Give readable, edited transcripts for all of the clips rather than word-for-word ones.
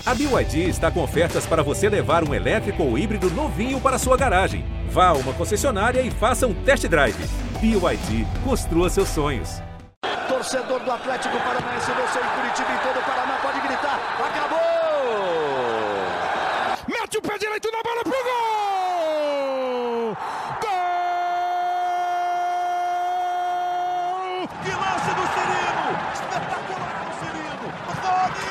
A BYD está com ofertas para você levar um elétrico ou híbrido novinho para sua garagem. Vá a uma concessionária e faça um test drive. BYD, construa seus sonhos. Torcedor do Atlético Paranaense, você em Curitiba e todo o Paraná pode gritar: acabou! Mete o pé direito na bola pro gol! Gol! Que lance do Cirino! Espetacular o Cirino! Pode!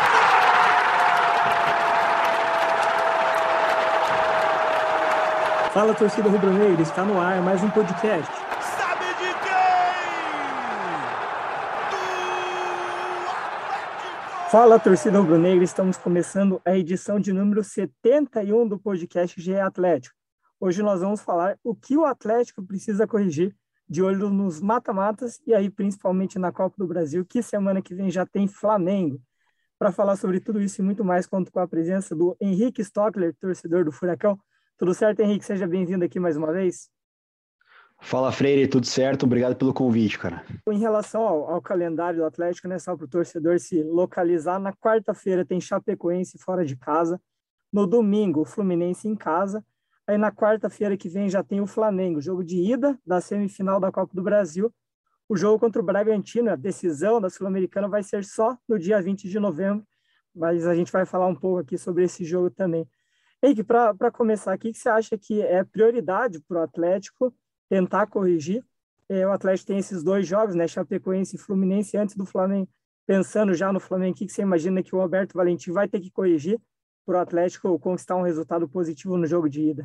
Fala, torcida rubro-negra, está no ar mais um podcast. Sabe de quem? Do Atlético! Fala, torcida rubro-negra, estamos começando a edição de número 71 do podcast GE Atlético. Hoje nós vamos falar o que o Atlético precisa corrigir de olho nos mata-matas e aí principalmente na Copa do Brasil, que semana que vem já tem Flamengo. Para falar sobre tudo isso e muito mais, conto com a presença do Henrique Stockler, torcedor do Furacão. Tudo certo, Henrique? Seja bem-vindo aqui mais uma vez. Fala, Freire, tudo certo? Obrigado pelo convite, cara. Em relação ao calendário do Atlético, né, só para o torcedor se localizar, na quarta-feira tem Chapecoense fora de casa, no domingo o Fluminense em casa, aí na quarta-feira que vem já tem o Flamengo, jogo de ida da semifinal da Copa do Brasil. O jogo contra o Bragantino, a decisão da Sul-Americana vai ser só no dia 20 de novembro, mas a gente vai falar um pouco aqui sobre esse jogo também. Henrique, para começar aqui, o que você acha que é prioridade para o Atlético tentar corrigir? O Atlético tem esses dois jogos, né, Chapecoense e Fluminense, antes do Flamengo. Pensando já no Flamengo, o que você imagina que o Roberto Valentim vai ter que corrigir para o Atlético conquistar um resultado positivo no jogo de ida?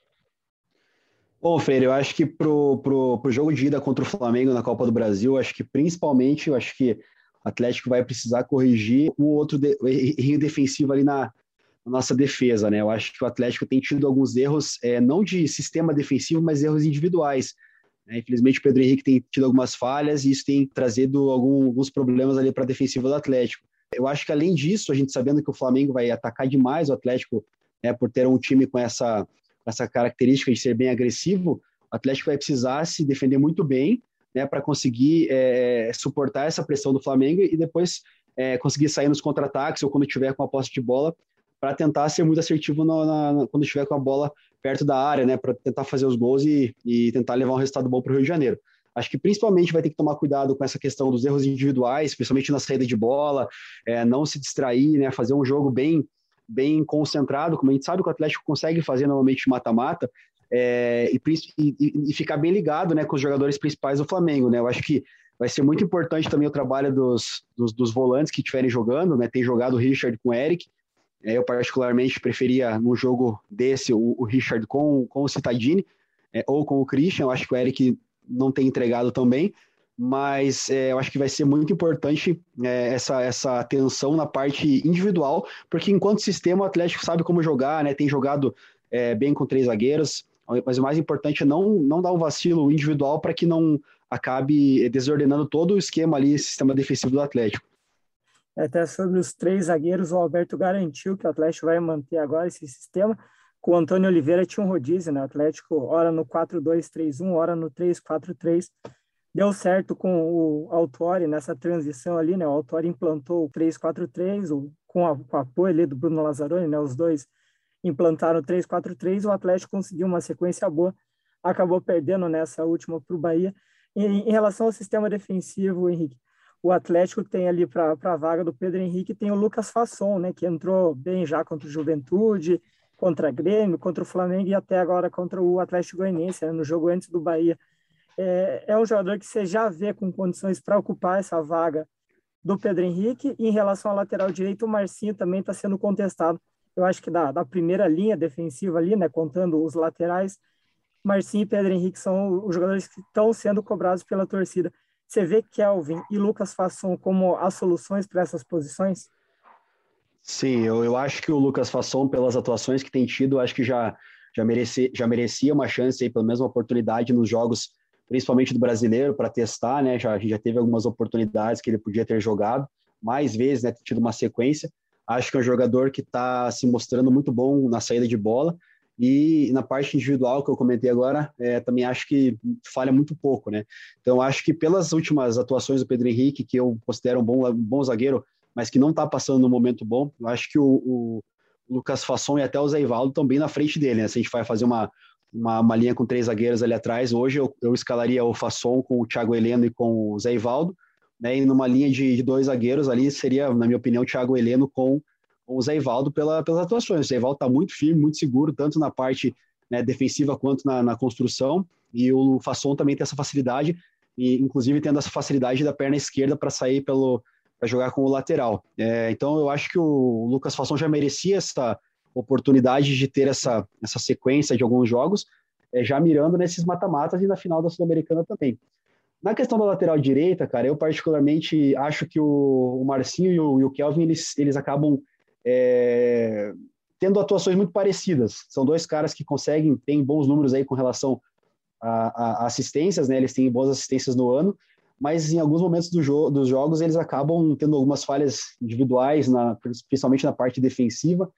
Bom, Freire, eu acho que pro jogo de ida contra o Flamengo na Copa do Brasil, acho que principalmente, o Atlético vai precisar corrigir o outro erro defensivo ali na nossa defesa, né? Eu acho que o Atlético tem tido alguns erros, não de sistema defensivo, mas erros individuais, né? Infelizmente o Pedro Henrique tem tido algumas falhas e isso tem trazido alguns problemas ali para a defensiva do Atlético. Eu acho que além disso, a gente sabendo que o Flamengo vai atacar demais o Atlético, né, por ter um time com essa característica de ser bem agressivo, o Atlético vai precisar se defender muito bem, né, para conseguir suportar essa pressão do Flamengo e depois conseguir sair nos contra-ataques ou quando tiver com a posse de bola, para tentar ser muito assertivo quando estiver com a bola perto da área, né, para tentar fazer os gols e tentar levar um resultado bom para o Rio de Janeiro. Acho que principalmente vai ter que tomar cuidado com essa questão dos erros individuais, principalmente na saída de bola, não se distrair, né, fazer um jogo bem concentrado, como a gente sabe que o Atlético consegue fazer normalmente mata-mata, e ficar bem ligado, né, com os jogadores principais do Flamengo, né. Eu acho que vai ser muito importante também o trabalho dos volantes que estiverem jogando, né, tem jogado o Richard com o Eric. Eu particularmente preferia num jogo desse o Richard com o Cittadini, ou com o Christian. Eu acho que o Eric não tem entregado tão bem, mas eu acho que vai ser muito importante essa atenção na parte individual, porque enquanto sistema o Atlético sabe como jogar, né, tem jogado bem com 3 zagueiros, mas o mais importante é não dar um vacilo individual para que não acabe desordenando todo o esquema ali, sistema defensivo do Atlético. Até sobre os 3 zagueiros, o Alberto garantiu que o Atlético vai manter agora esse sistema. Com o Antônio Oliveira tinha um rodízio, né? O Atlético ora no 4-2-3-1, ora no 3-4-3. Deu certo com o Autori nessa transição ali, né? O Autori implantou o 3-4-3, com o apoio ali do Bruno Lazzaroni, né? Os dois implantaram o 3-4-3, o Atlético conseguiu uma sequência boa, acabou perdendo nessa última para o Bahia. Em relação ao sistema defensivo, Henrique, o Atlético tem ali para a vaga do Pedro Henrique, tem o Lucas Fasson, né, que entrou bem já contra o Juventude, contra o Grêmio, contra o Flamengo e até agora contra o Atlético Goianiense, né, no jogo antes do Bahia. É um jogador que você já vê com condições para ocupar essa vaga do Pedro Henrique. E em relação ao lateral direito, o Marcinho também está sendo contestado. Eu acho que da primeira linha defensiva ali, né, contando os laterais, Marcinho e Pedro Henrique são os jogadores que estão sendo cobrados pela torcida. Você vê Kelvin e Lucas Fasson como as soluções para essas posições? Sim, eu acho que o Lucas Fasson, pelas atuações que tem tido, acho que já merecia uma chance aí, pelo menos uma oportunidade nos jogos, principalmente do Brasileiro, para testar, né? A gente já teve algumas oportunidades que ele podia ter jogado mais vezes, né? Ter tido uma sequência. Acho que é um jogador que está se mostrando muito bom na saída de bola. E na parte individual que eu comentei agora, também acho que falha muito pouco, né? Então, acho que pelas últimas atuações do Pedro Henrique, que eu considero um bom zagueiro, mas que não está passando num momento bom. Eu acho que o Lucas Fasson e até o Zé Ivaldo estão bem na frente dele, né? Se a gente vai fazer uma linha com 3 zagueiros ali atrás, hoje eu escalaria o Fasson com o Thiago Heleno e com o Zé Ivaldo, né? E numa linha de 2 zagueiros ali seria, na minha opinião, o Thiago Heleno com o Zé Ivaldo pelas atuações. O Zé Ivaldo está muito firme, muito seguro, tanto na parte, né, defensiva quanto na construção, e o Fasson também tem essa facilidade, e inclusive tendo essa facilidade da perna esquerda para sair para jogar com o lateral. Então eu acho que o Lucas Fasson já merecia essa oportunidade de ter essa sequência de alguns jogos, já mirando nesses mata-matas e na final da Sul-Americana também. Na questão da lateral direita, cara, eu particularmente acho que o Marcinho e o Kelvin, eles acabam tendo atuações muito parecidas. São 2 caras que têm bons números aí com relação a assistências, né? Eles têm boas assistências no ano, mas em alguns momentos dos jogos eles acabam tendo algumas falhas individuais, principalmente na parte defensiva.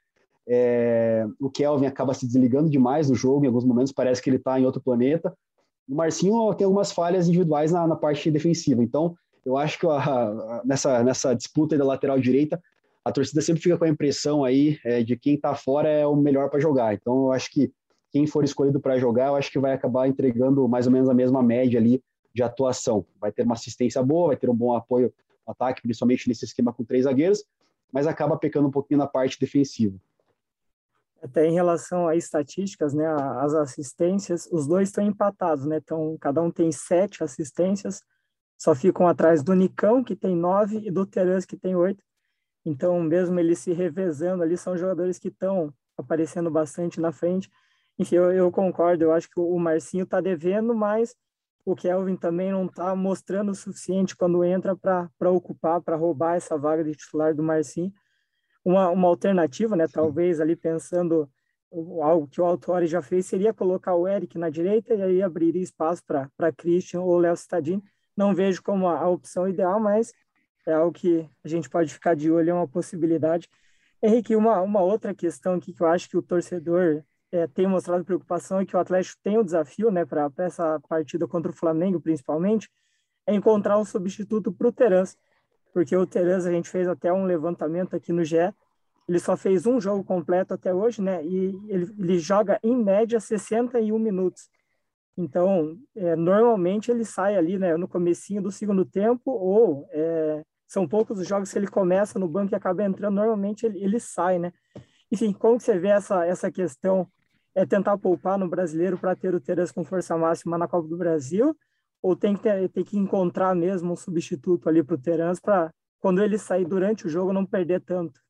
O Kelvin acaba se desligando demais do jogo, em alguns momentos parece que ele está em outro planeta. O Marcinho tem algumas falhas individuais na parte defensiva. Então, eu acho que nessa disputa da lateral direita, a torcida sempre fica com a impressão aí de quem está fora é o melhor para jogar. Então, eu acho que quem for escolhido para jogar, eu acho que vai acabar entregando mais ou menos a mesma média ali de atuação. Vai ter uma assistência boa, vai ter um bom apoio no ataque, principalmente nesse esquema com 3 zagueiros, mas acaba pecando um pouquinho na parte defensiva. Até em relação a estatísticas, né, as assistências, os dois estão empatados, né? Então, cada um tem 7 assistências, só ficam atrás do Nicão, que tem 9, e do Terans, que tem 8. Então, mesmo eles se revezando ali, são jogadores que estão aparecendo bastante na frente. Enfim, eu concordo, eu acho que o Marcinho está devendo, mas o Kelvin também não está mostrando o suficiente quando entra para ocupar, para roubar essa vaga de titular do Marcinho. Uma alternativa, né, talvez ali pensando algo que o Autori já fez, seria colocar o Eric na direita e aí abriria espaço para Christian ou Léo Cittadini. Não vejo como a opção ideal, mas é algo que a gente pode ficar de olho, é uma possibilidade. Henrique, uma outra questão aqui que eu acho que o torcedor tem mostrado preocupação é que o Atlético tem o desafio, né, para essa partida contra o Flamengo, principalmente, é encontrar um substituto para o Terans, porque o Terans, a gente fez até um levantamento aqui no GE, ele só fez um jogo completo até hoje, né, e ele joga em média 61 minutos. Então, normalmente ele sai ali, né, no comecinho do segundo tempo, ou são poucos os jogos que ele começa no banco e acaba entrando, normalmente ele sai, né. Enfim, como que você vê essa questão? Tentar poupar no brasileiro para ter o Terans com força máxima na Copa do Brasil, ou tem que encontrar mesmo um substituto ali para o Terans para, quando ele sair durante o jogo, não perder tanto?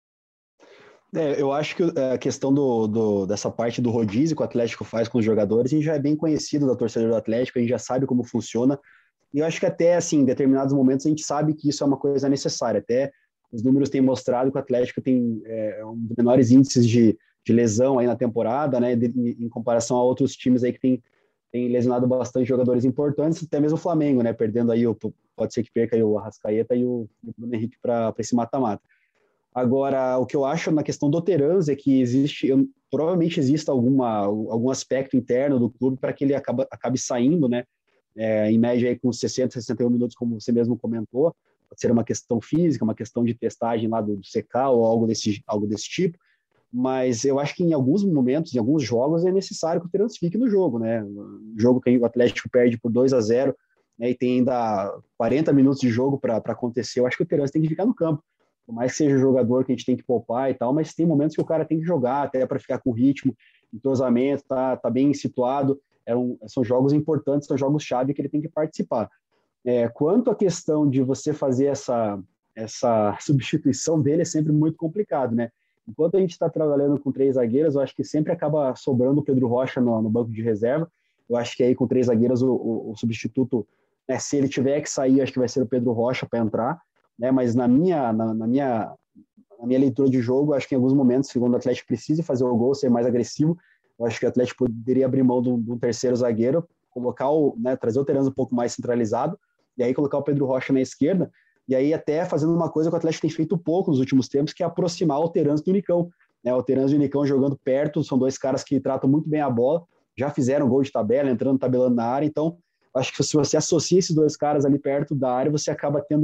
Eu acho que a questão dessa parte do rodízio que o Atlético faz com os jogadores, a gente já é bem conhecido da torcida do Atlético, a gente já sabe como funciona, e eu acho que até, assim, em determinados momentos a gente sabe que isso é uma coisa necessária. Até os números têm mostrado que o Atlético tem um dos menores índices de lesão aí na temporada, né, em comparação a outros times aí que tem lesionado bastante jogadores importantes, até mesmo o Flamengo, né, perdendo aí, pode ser que perca aí o Arrascaeta e o Bruno Henrique para esse mata-mata. Agora, o que eu acho na questão do Terans é que provavelmente exista algum aspecto interno do clube para que ele acabe saindo, né, em média aí com 60, 61 minutos, como você mesmo comentou. Pode ser uma questão física, uma questão de testagem lá do CK ou algo desse tipo, mas eu acho que em alguns momentos, em alguns jogos, é necessário que o Terans fique no jogo, né? Um jogo que o Atlético perde por 2-0, né, e tem ainda 40 minutos de jogo para acontecer, eu acho que o Terans tem que ficar no campo. Por mais que seja um jogador que a gente tem que poupar e tal, mas tem momentos que o cara tem que jogar, até para ficar com ritmo, entrosamento, tá bem situado. São jogos importantes, são jogos-chave que ele tem que participar. Quanto à questão de você fazer essa substituição dele, é sempre muito complicado, né? Enquanto a gente está trabalhando com 3 zagueiros, eu acho que sempre acaba sobrando o Pedro Rocha no banco de reserva. Eu acho que aí com 3 zagueiros o substituto, né, se ele tiver que sair, acho que vai ser o Pedro Rocha para entrar, né? Mas na minha leitura de jogo, acho que em alguns momentos, segundo o Atlético precisa fazer o gol, ser mais agressivo, eu acho que o Atlético poderia abrir mão de um terceiro zagueiro, trazer o Terans um pouco mais centralizado, e aí colocar o Pedro Rocha na esquerda, e aí até fazendo uma coisa que o Atlético tem feito pouco nos últimos tempos, que é aproximar o Terans do Nicão. O Terans e o Nicão jogando perto, são 2 caras que tratam muito bem a bola, já fizeram gol de tabela, entrando, tabelando na área, então acho que se você associa esses 2 caras ali perto da área, você acaba tendo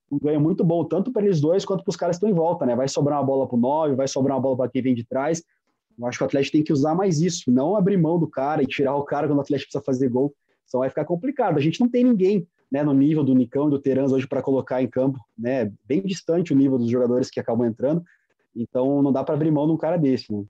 um ganho muito bom, tanto para eles dois quanto para os caras que estão em volta, né? Vai sobrar uma bola para o 9, vai sobrar uma bola para quem vem de trás. Eu acho que o Atlético tem que usar mais isso, não abrir mão do cara e tirar o cara quando o Atlético precisa fazer gol. Só vai ficar complicado. A gente não tem ninguém, né, no nível do Nicão e do Terans hoje para colocar em campo, né? Bem distante o nível dos jogadores que acabam entrando. Então não dá para abrir mão de um cara desse, né?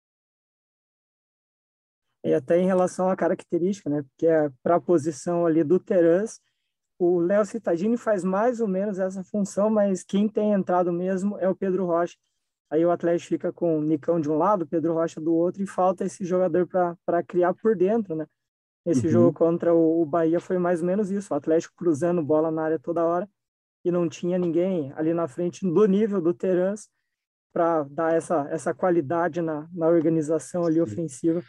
E até em relação à característica, né? Porque para a posição ali do Terans, o Léo Cittadini faz mais ou menos essa função, mas quem tem entrado mesmo é o Pedro Rocha. Aí o Atlético fica com o Nicão de um lado, o Pedro Rocha do outro, e falta esse jogador para criar por dentro, né? Esse jogo contra o Bahia foi mais ou menos isso, o Atlético cruzando bola na área toda hora e não tinha ninguém ali na frente do nível do Terans para dar essa qualidade na organização ali ofensiva.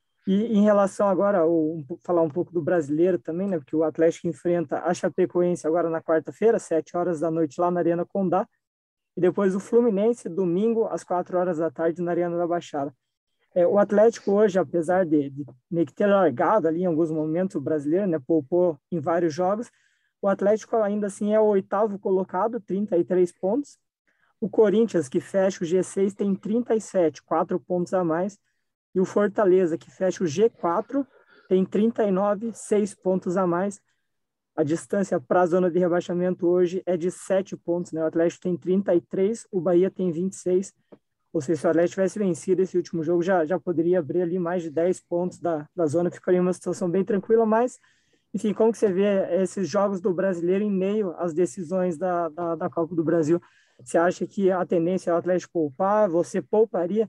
E em relação agora, falar um pouco do brasileiro também, né? Porque o Atlético enfrenta a Chapecoense agora na quarta-feira, 7 horas da noite, lá na Arena Condá, e depois o Fluminense, domingo, às 4 horas da tarde, na Arena da Baixada. O Atlético hoje, apesar de meio que ter largado ali em alguns momentos o brasileiro, né? Poupou em vários jogos, o Atlético ainda assim é o 8º colocado, 33 pontos. O Corinthians, que fecha o G6, tem 37, 4 pontos a mais. E o Fortaleza, que fecha o G4, tem 39, 6 pontos a mais. A distância para a zona de rebaixamento hoje é de 7 pontos, né? O Atlético tem 33, o Bahia tem 26. Ou seja, se o Atlético tivesse vencido esse último jogo, já poderia abrir ali mais de 10 pontos da zona, ficaria uma situação bem tranquila, mas, enfim, como que você vê esses jogos do brasileiro em meio às decisões da Copa do Brasil? Você acha que a tendência é o Atlético poupar? Você pouparia?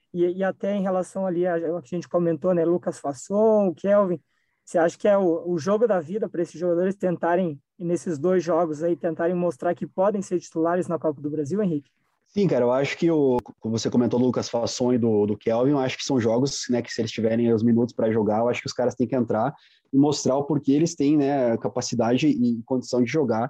E até em relação ali ao que a gente comentou, né, Lucas Fasson, o Kelvin, você acha que é o jogo da vida para esses jogadores tentarem, nesses 2 jogos aí, tentarem mostrar que podem ser titulares na Copa do Brasil, Henrique? Sim, cara, eu acho que, como você comentou, do Lucas Fasson e do Kelvin, eu acho que são jogos, né, que se eles tiverem os minutos para jogar, eu acho que os caras têm que entrar e mostrar o porquê eles têm, né, capacidade e condição de jogar.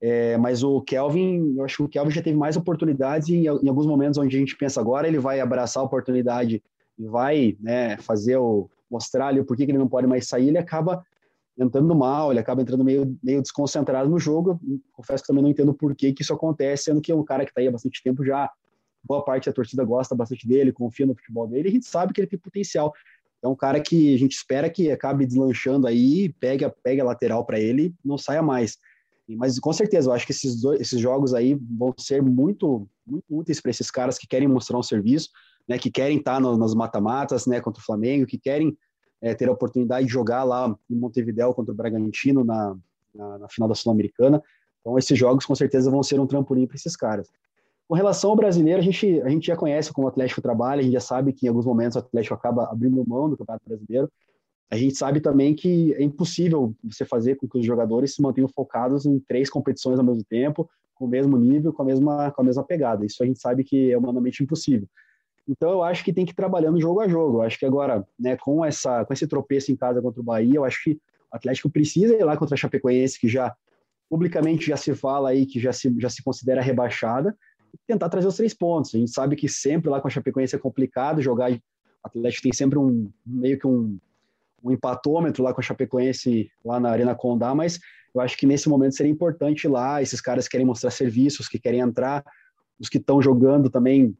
Mas o Kelvin, eu acho que o Kelvin já teve mais oportunidades e em alguns momentos onde a gente pensa agora, ele vai abraçar a oportunidade e vai, né, mostrar ali o porquê que ele não pode mais sair, ele acaba entrando mal, ele acaba entrando meio desconcentrado no jogo. Confesso que também não entendo por que isso acontece, sendo que é um cara que está aí há bastante tempo já, boa parte da torcida gosta bastante dele, confia no futebol dele, e a gente sabe que ele tem potencial. É um cara que a gente espera que acabe deslanchando aí, pegue a lateral para ele e não saia mais. Mas com certeza, eu acho que esses jogos aí vão ser muito, muito úteis para esses caras que querem mostrar um serviço, né, que querem estar nos mata-matas, né, contra o Flamengo, que querem ter a oportunidade de jogar lá em Montevidéu contra o Bragantino na final da Sul-Americana. Então esses jogos com certeza vão ser um trampolim para esses caras. Com relação ao brasileiro, a gente já conhece como o Atlético trabalha, a gente já sabe que em alguns momentos o Atlético acaba abrindo mão do Campeonato Brasileiro. A gente sabe também que é impossível você fazer com que os jogadores se mantenham focados em 3 competições ao mesmo tempo, com o mesmo nível, com a mesma pegada. Isso a gente sabe que é humanamente impossível. Então eu acho que tem que ir trabalhando jogo a jogo. Eu acho que agora, né, com esse tropeço em casa contra o Bahia, eu acho que o Atlético precisa ir lá contra a Chapecoense, que já publicamente já se fala aí que já se considera rebaixada, e tentar trazer os 3 pontos. A gente sabe que sempre lá com a Chapecoense é complicado jogar. O Atlético tem sempre meio que um empatômetro lá com a Chapecoense lá na Arena Condá, mas eu acho que nesse momento seria importante ir lá. Esses caras querem mostrar serviços, que querem entrar, os que estão jogando também,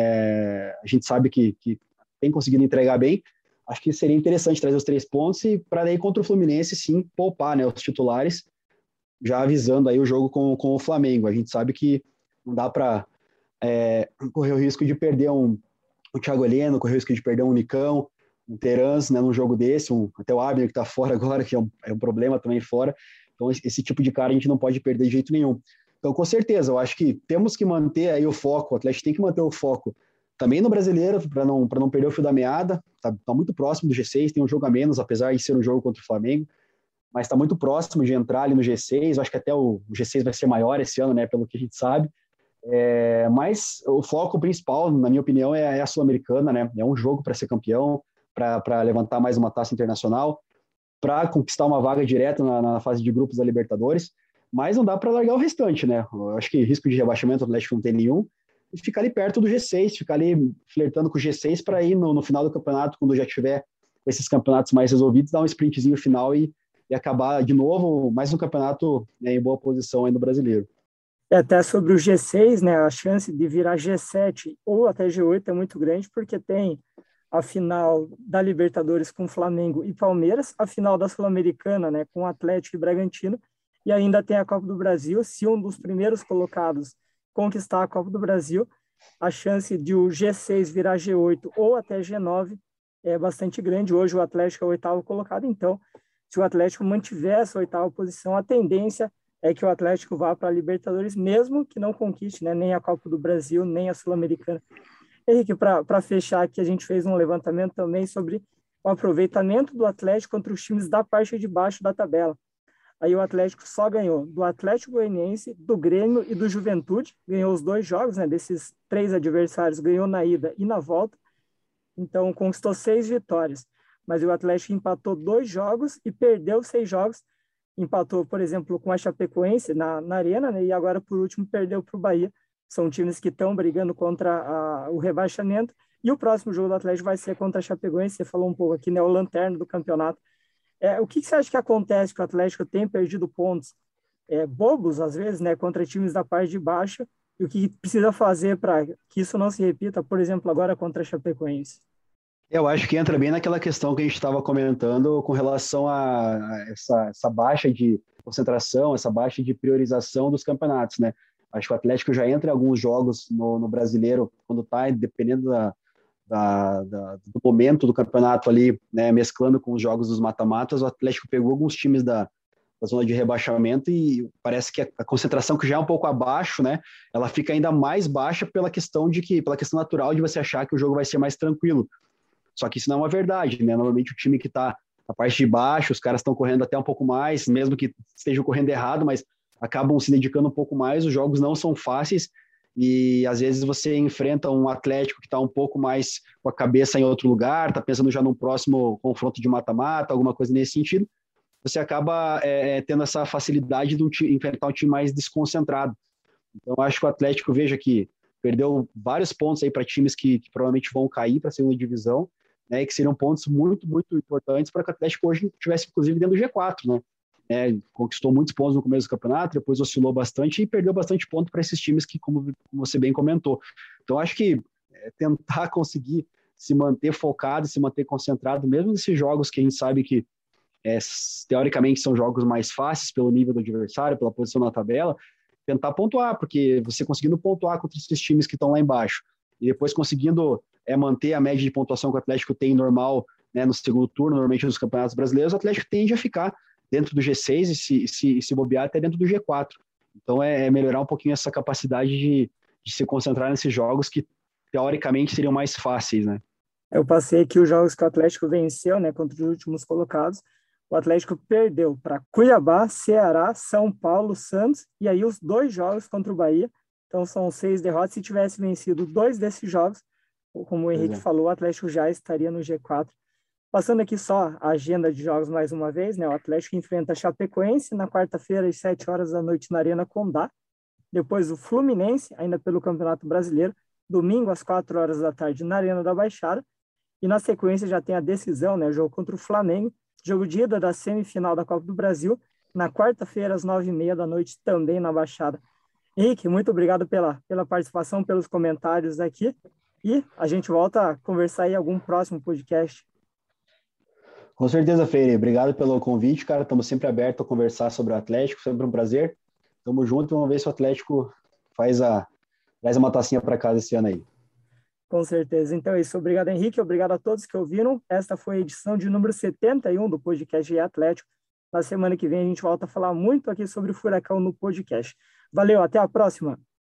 a gente sabe que tem conseguido entregar bem. Acho que seria interessante trazer os 3 pontos e para daí contra o Fluminense sim poupar, né, os titulares, já avisando aí o jogo com o Flamengo. A gente sabe que não dá para correr o risco de perder o Thiago Heleno, correr o risco de perder um Nicão, um Terans, né, num jogo desse, até o Abner que está fora agora, que é um problema também fora. Então esse tipo de cara a gente não pode perder de jeito nenhum. Então com certeza, eu acho que temos que manter aí o foco, o Atlético tem que manter o foco também no brasileiro, para não perder o fio da meada. Tá muito próximo do G6, tem um jogo a menos, apesar de ser um jogo contra o Flamengo, mas está muito próximo de entrar ali no G6. Eu acho que até o G6 vai ser maior esse ano, né, pelo que a gente sabe. Mas o foco principal, na minha opinião, é a Sul-Americana, né? É um jogo para ser campeão, para levantar mais uma taça internacional, para conquistar uma vaga direta na fase de grupos da Libertadores, mas não dá para largar o restante, né? Eu acho que risco de rebaixamento o Atlético não tem nenhum, e ficar ali perto do G6, ficar ali flertando com o G6 para ir no final do campeonato, quando já tiver esses campeonatos mais resolvidos, dar um sprintzinho final e acabar de novo mais um campeonato, né, em boa posição aí no brasileiro. E até sobre o G6, né, a chance de virar G7 ou até G8 é muito grande, porque tem a final da Libertadores com Flamengo e Palmeiras, a final da Sul-Americana, né, com Atlético e Bragantino, e ainda tem a Copa do Brasil. Se um dos primeiros colocados conquistar a Copa do Brasil, a chance de o G6 virar G8 ou até G9 é bastante grande. Hoje o Atlético é o oitavo colocado, então, se o Atlético mantiver essa oitava posição, a tendência é que o Atlético vá para a Libertadores, mesmo que não conquiste, né, nem a Copa do Brasil, nem a Sul-Americana. Henrique, para fechar aqui, a gente fez um levantamento também sobre o aproveitamento do Atlético contra os times da parte de baixo da tabela. Aí o Atlético só ganhou do Atlético Goianiense, do Grêmio e do Juventude, ganhou os 2 jogos, né, desses 3 adversários, ganhou na ida e na volta, então conquistou 6 vitórias. Mas o Atlético empatou 2 jogos e perdeu 6 jogos, empatou, por exemplo, com a Chapecoense na Arena, né, e agora, por último, perdeu para o Bahia. São times que estão brigando contra o rebaixamento, e o próximo jogo do Atlético vai ser contra a Chapecoense. Você falou um pouco aqui, né, o lanterna do campeonato. O que você acha que acontece que o Atlético tem perdido pontos bobos, às vezes, né, contra times da parte de baixo, e o que precisa fazer para que isso não se repita, por exemplo, agora contra a Chapecoense? Eu acho que entra bem naquela questão que a gente estava comentando com relação a essa baixa de concentração, essa baixa de priorização dos campeonatos, né? Acho que o Atlético já entra em alguns jogos no Brasileiro, quando está, dependendo do momento do campeonato ali, né, mesclando com os jogos dos mata-matas, o Atlético pegou alguns times da zona de rebaixamento e parece que a concentração, que já é um pouco abaixo, né, ela fica ainda mais baixa pela questão natural de você achar que o jogo vai ser mais tranquilo. Só que isso não é uma verdade, né? Normalmente o time que está na parte de baixo, os caras estão correndo até um pouco mais, mesmo que estejam correndo errado, mas acabam se dedicando um pouco mais. Os jogos não são fáceis e às vezes você enfrenta um Atlético que está um pouco mais com a cabeça em outro lugar, está pensando já num próximo confronto de mata-mata, alguma coisa nesse sentido. Você acaba tendo essa facilidade de enfrentar um time mais desconcentrado. Então, acho que o Atlético, veja que perdeu vários pontos aí para times que provavelmente vão cair para a segunda divisão, né, e que seriam pontos muito, muito importantes para que o Atlético hoje estivesse, inclusive, dentro do G4, né? Conquistou muitos pontos no começo do campeonato, depois oscilou bastante e perdeu bastante ponto para esses times que, como você bem comentou. Então, acho que tentar conseguir se manter focado, se manter concentrado, mesmo nesses jogos que a gente sabe que, teoricamente, são jogos mais fáceis pelo nível do adversário, pela posição na tabela, tentar pontuar, porque você conseguindo pontuar contra esses times que estão lá embaixo e depois conseguindo manter a média de pontuação que o Atlético tem normal, né, no segundo turno, normalmente nos campeonatos brasileiros, o Atlético tende a ficar dentro do G6 e se bobear até dentro do G4. Então é melhorar um pouquinho essa capacidade de se concentrar nesses jogos que teoricamente seriam mais fáceis, né? Eu passei aqui os jogos que o Atlético venceu, né, contra os últimos colocados. O Atlético perdeu para Cuiabá, Ceará, São Paulo, Santos, e aí os 2 jogos contra o Bahia. Então são 6 derrotas. Se tivesse vencido 2 desses jogos, como o Henrique falou, o Atlético já estaria no G4. Passando aqui só a agenda de jogos mais uma vez, né? O Atlético enfrenta a Chapecoense na quarta-feira, às 7 horas da noite, na Arena Condá. Depois o Fluminense, ainda pelo Campeonato Brasileiro, domingo às 4 horas da tarde, na Arena da Baixada. E na sequência já tem a decisão, né? O jogo contra o Flamengo, jogo de ida da semifinal da Copa do Brasil, na quarta-feira, às 9h30 da noite, também na Baixada. Henrique, muito obrigado pela participação, pelos comentários aqui. E a gente volta a conversar em algum próximo podcast. Com certeza, Freire. Obrigado pelo convite, cara. Estamos sempre abertos a conversar sobre o Atlético. Sempre um prazer. Tamo junto e vamos ver se o Atlético traz uma tacinha para casa esse ano aí. Com certeza. Então é isso. Obrigado, Henrique. Obrigado a todos que ouviram. Esta foi a edição de número 71 do podcast GE Atlético. Na semana que vem a gente volta a falar muito aqui sobre o Furacão no podcast. Valeu, até a próxima.